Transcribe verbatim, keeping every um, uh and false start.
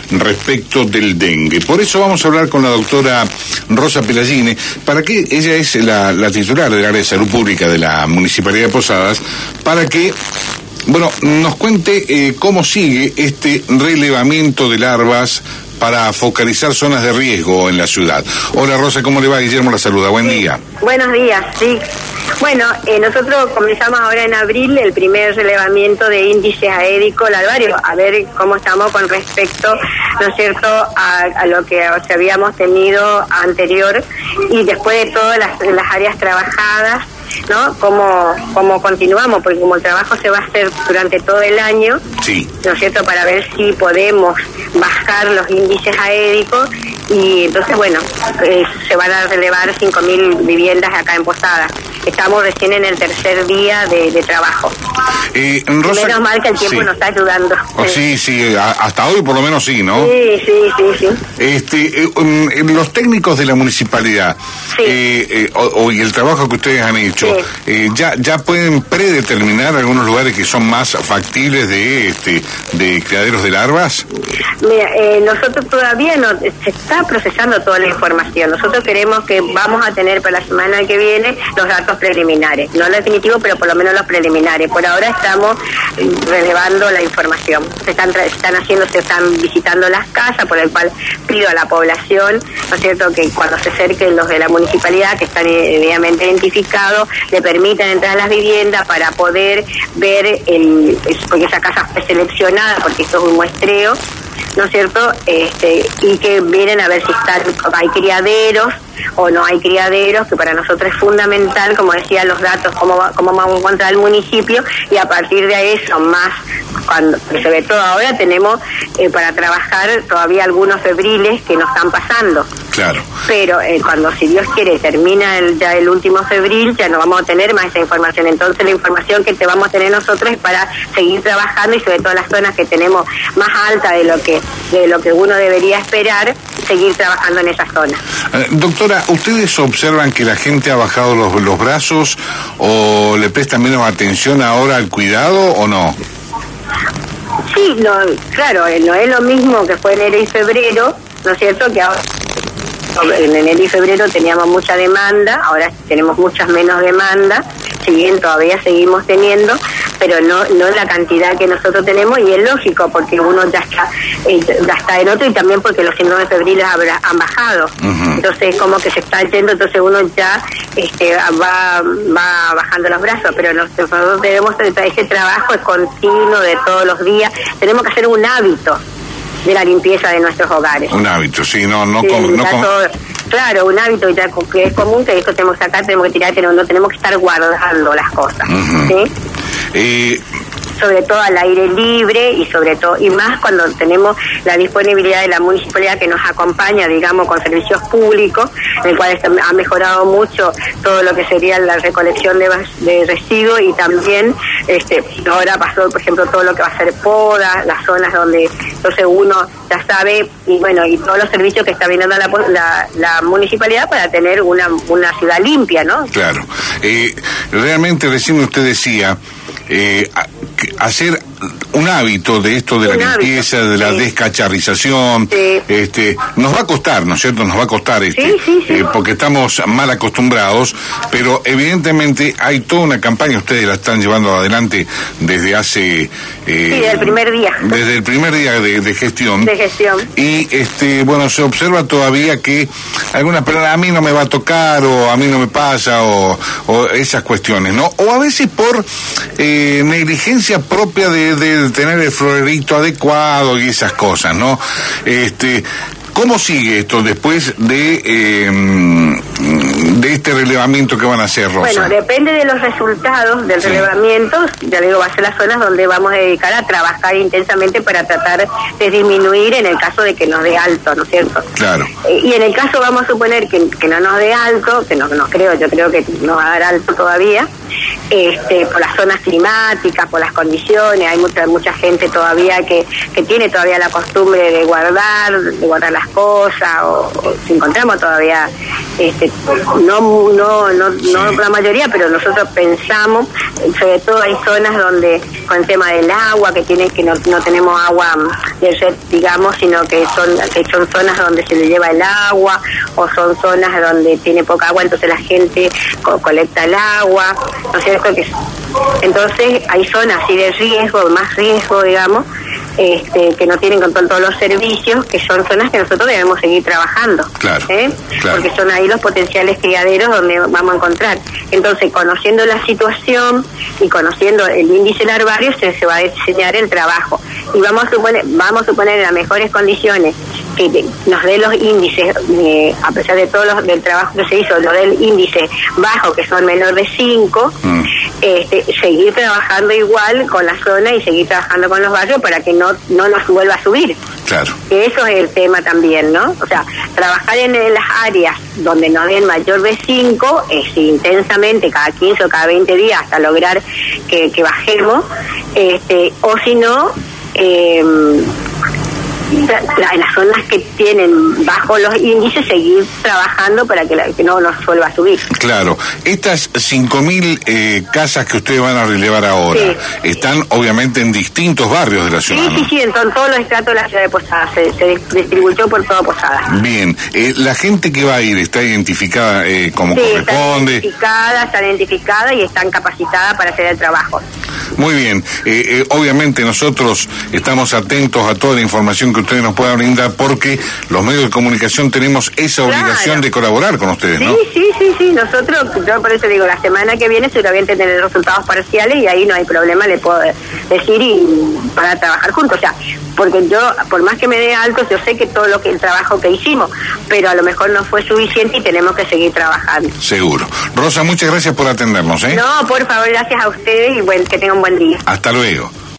respecto del dengue. Por eso vamos a hablar con la doctora Rosa Pelagini, para que ella es la, la titular del área de salud pública de la Municipalidad de Posadas, para que bueno, nos cuente eh, cómo sigue este relevamiento de larvas para focalizar zonas de riesgo en la ciudad. Hola Rosa, ¿cómo le va? Guillermo la saluda, buen sí, día. Buenos días, sí. Bueno, eh, nosotros comenzamos ahora en abril el primer relevamiento de índices aédicos larvarios, a ver cómo estamos con respecto, ¿no es cierto?, a, a lo que o sea, habíamos tenido anterior, y después de todas las, las áreas trabajadas, ¿no? Cómo, cómo continuamos, porque como el trabajo se va a hacer durante todo el año, sí, ¿no es cierto?, para ver si podemos bajar los índices aédicos, y entonces, bueno, eh, se van a relevar cinco mil viviendas acá en Posadas. Estamos recién en el tercer día de, de trabajo. Eh, Rosa, menos mal que el tiempo sí. nos está ayudando. Oh, sí, sí, a, hasta hoy por lo menos sí, ¿no? Sí, sí, sí, sí. Este, eh, um, los técnicos de la municipalidad, sí. eh, eh, o, o, y el trabajo que ustedes han hecho, sí. eh, ya ya pueden predeterminar algunos lugares que son más factibles de este de criaderos de larvas. Mira, eh, nosotros todavía no, se está procesando toda la información. Nosotros queremos que vamos a tener para la semana que viene los datos preliminares, no los definitivos, pero por lo menos los preliminares. Por ahora estamos relevando la información. Se están, se están haciendo, se están visitando las casas, por el cual pido a la población, ¿no es cierto?, que cuando se acerquen los de la municipalidad, que están debidamente identificados, le permitan entrar a las viviendas para poder ver, el, porque esa casa fue seleccionada, porque esto es un muestreo, ¿no es cierto?, este, y que vienen a ver si están, hay criaderos o no hay criaderos, que para nosotros es fundamental, como decía, los datos, cómo, va, cómo vamos a encontrar el municipio, y a partir de eso, más, cuando sobre todo ahora tenemos eh, para trabajar todavía algunos febriles que nos están pasando. Claro. Pero eh, cuando, si Dios quiere, termina el, ya el último febril, ya no vamos a tener más esa información. Entonces la información que te vamos a tener nosotros es para seguir trabajando, y sobre todo las zonas que tenemos más alta de lo que de lo que uno debería esperar, seguir trabajando en esas zonas. Eh, doctora, ¿ustedes observan que la gente ha bajado los, los brazos o le prestan menos atención ahora al cuidado o no? Sí, no, claro, no es lo mismo que fue enero y febrero, ¿no es cierto?, que ahora en enero y febrero teníamos mucha demanda, ahora tenemos muchas menos demanda, si bien todavía seguimos teniendo, pero no no la cantidad que nosotros tenemos, y es lógico porque uno ya está eh, ya está en otro, y también porque los síndromes febriles habrá, han bajado. Uh-huh. Entonces como que se está yendo, entonces uno ya este va va bajando los brazos, pero nosotros debemos, ese trabajo es continuo de todos los días, tenemos que hacer un hábito de la limpieza de nuestros hogares. Un hábito, sí, no no, sí, com, no com... todo, claro, un hábito ya que es común, que esto tenemos que sacar, tenemos que tirar, pero no tenemos que estar guardando las cosas. Uh-huh. ¿Sí? Eh... sobre todo al aire libre, y sobre todo, y más cuando tenemos la disponibilidad de la municipalidad que nos acompaña, digamos, con servicios públicos, en el cual está, ha mejorado mucho todo lo que sería la recolección de, de residuos, y también este ahora pasó, por ejemplo, todo lo que va a ser poda, las zonas donde entonces uno ya sabe, y bueno, y todos los servicios que está brindando la, la, la municipalidad para tener una, una ciudad limpia, ¿no? Claro. Eh, realmente recién usted decía Eh, hacer un hábito de esto de un la limpieza, hábito, de la sí. descacharrización, sí. este nos va a costar, ¿no es cierto? Nos va a costar este, sí, sí, sí. Eh, porque estamos mal acostumbrados, pero evidentemente hay toda una campaña, ustedes la están llevando adelante desde hace... Eh, sí, desde el primer día. Desde el primer día de, de gestión. De gestión. Y, este bueno, se observa todavía que algunas personas, a mí no me va a tocar, o a mí no me pasa, o, o esas cuestiones, ¿no? O a veces por... Eh, negligencia propia de, de tener el florerito adecuado y esas cosas, ¿no? Este, ¿cómo sigue esto después de eh, de este relevamiento que van a hacer, Rosa? Bueno, depende de los resultados del sí. relevamiento, ya digo, va a ser las zonas donde vamos a dedicar a trabajar intensamente para tratar de disminuir en el caso de que nos dé alto, ¿no es cierto? Claro. Eh, y en el caso, vamos a suponer que, que no nos dé alto, que no, no creo, yo creo que no va a dar alto todavía, este, por las zonas climáticas, por las condiciones, hay mucha mucha gente todavía que, que tiene todavía la costumbre de guardar, de guardar las cosas, o, o si encontramos todavía este, no, no, no, sí. no la mayoría, pero nosotros pensamos, sobre todo hay zonas donde con el tema del agua, que tiene que no, no tenemos agua de red, digamos, sino que son, que son zonas donde se le lleva el agua, o son zonas donde tiene poca agua, entonces la gente co- colecta el agua, ¿no es cierto? Que, entonces hay zonas así de riesgo, más riesgo, digamos, Este, que no tienen control todos los servicios, que son zonas que nosotros debemos seguir trabajando, claro, ¿eh? claro. Porque son ahí los potenciales criaderos donde vamos a encontrar. Entonces, conociendo la situación y conociendo el índice larvario, se, se va a diseñar el trabajo. Y vamos a suponer, vamos a suponer en las mejores condiciones que nos dé los índices, eh, a pesar de todo los, del trabajo que se hizo, nos dé el índice bajo, que son menor de cinco, mm. este, seguir trabajando igual con la zona y seguir trabajando con los barrios para que no, no nos vuelva a subir. Claro. Que eso es el tema también, ¿no? O sea, trabajar en, en las áreas donde nos den mayor de cinco, es intensamente, cada quince o cada veinte días, hasta lograr que, que bajemos, este, o si no, eh, en las zonas que tienen bajo los índices, seguir trabajando para que, la, que no nos vuelva a subir. Claro. Estas cinco mil eh, casas que ustedes van a relevar ahora, sí. están obviamente en distintos barrios de la ciudad, Sí, ¿no? sí, sí, en todos los estratos de la ciudad de Posadas, se, se distribuyó por toda Posadas. Bien. Eh, ¿La gente que va a ir está identificada eh, como sí, corresponde? Está identificada, está identificada y están capacitadas para hacer el trabajo. Muy bien. Eh, eh, obviamente nosotros estamos atentos a toda la información que ustedes nos puedan brindar, porque los medios de comunicación tenemos esa obligación claro. de colaborar con ustedes, ¿no? Sí, sí, sí, sí. Nosotros, yo por eso digo, la semana que viene seguramente tener resultados parciales y ahí no hay problema, le puedo decir y para trabajar juntos. O sea, porque yo, por más que me dé alto, yo sé que todo lo que el trabajo que hicimos, pero a lo mejor no fue suficiente y tenemos que seguir trabajando. Seguro. Rosa, muchas gracias por atendernos, ¿eh? No, por favor, gracias a ustedes y bueno, que tengan un buen día. Hasta luego.